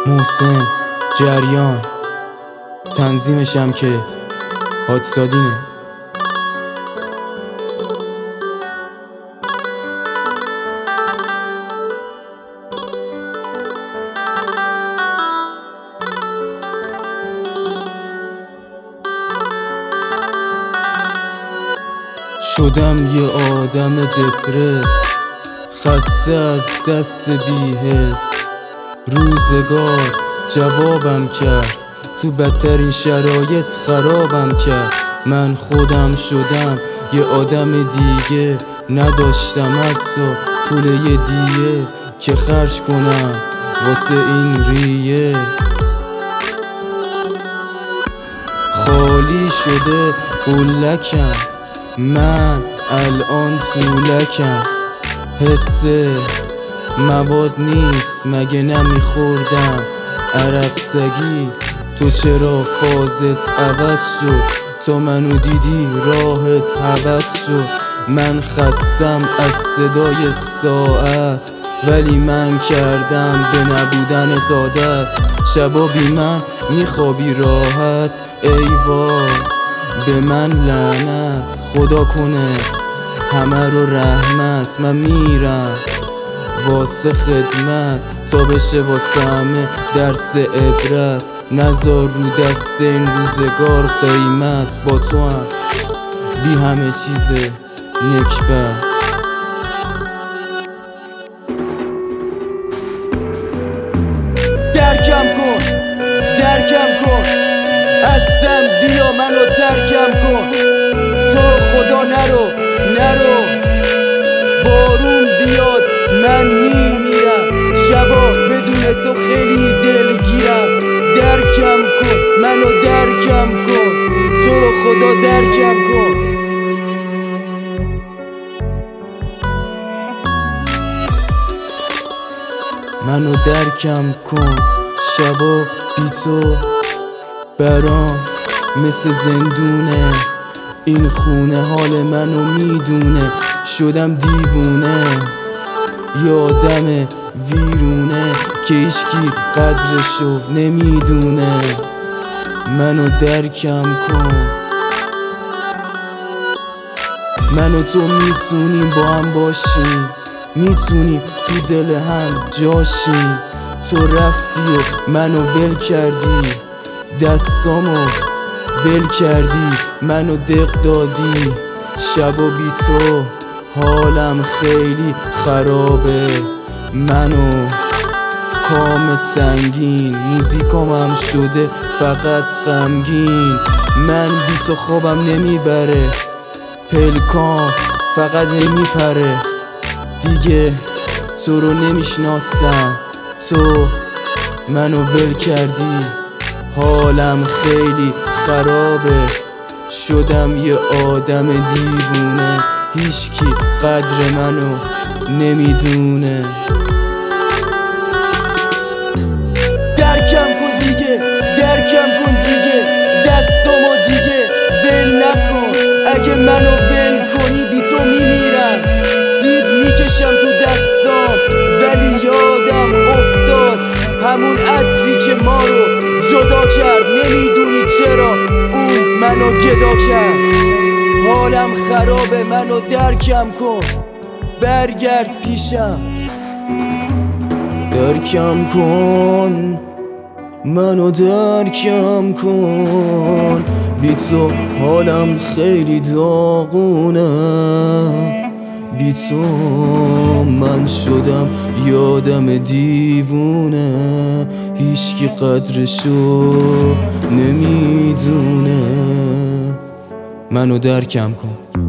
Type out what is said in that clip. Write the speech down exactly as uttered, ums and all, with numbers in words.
محسن جریان، تنظیمشم که حادثادینه. شدم یه آدم دپرس، خسته از دست بی‌حس. روزگار جوابم کرد، تو بدترین شرایط خرابم کرد. من خودم شدم یه آدم دیگه، نداشتم حتی پول یه دیگه که خرج کنم واسه این ریه. خالی شده قلکم، من الان طولکم. حسه مواد نیست مگه نمیخوردم عرق سگی؟ تو چرا فازت عوض شد؟ تا منو دیدی راحت حوض شد. من خستم از صدای ساعت، ولی من کردم به نبودن عادت. شبا بی من میخوابی راحت، ای وای به من لعنت. خدا کنه همه رو رحمت. من میرم واسه خدمت تا بشه واسه همه درس عبرت. نذار رو دست این روزگار قیمت، با تو هم بی همه چیز نکبت. درکم کن درکم کن ازم بیا، منو ترکم کن. تو رو خدا نرو نرو، بارون بیاد من میمیرم. شبا بدون تو خیلی دلگیرم. درکم کن منو درکم کن، تو رو خدا درکم کن. منو درکم کن، شبا بی تو برام مثل زندونه. این خونه حال منو میدونه، شدم دیوونه. یه آدم ویرونه که هیچکی قدرشو نمیدونه. منو درکم کن. من و تو میتونیم با هم باشیم، میتونیم تو دل هم جاشیم. تو رفتی و منو ول کردی، دستامو ول کردی، منو دق دادی. شبا بی تو حالم خیلی خرابه. منو کام سنگین، موزیکام هم شده فقط غمگین. من بی تو خوابم نمیبره، پلکام فقط نمیپره. دیگه تو رو نمیشناسم، تو منو ول کردی. حالم خیلی خرابه، شدم یه آدم دیوونه. هیچکی قدر منو نمیدونه. درکم کن دیگه درکم کن دیگه، دستامو دیگه ول نکن. اگه منو ول کنی بی تو میمیرم. تیغ میکشم تو دستام ولی یادم افتاد همون عطری که ما رو جدا کرد. نمیدونی چرا اون منو گدا کرد. حالم خرابه، منو درکم کن، برگرد پیشم. درکم کن منو درکم کن، بی تو حالم خیلی داغونه. بی تو من شدم یادم دیوونه. هیچکی قدرشو نمیدونه. منو درکم کن.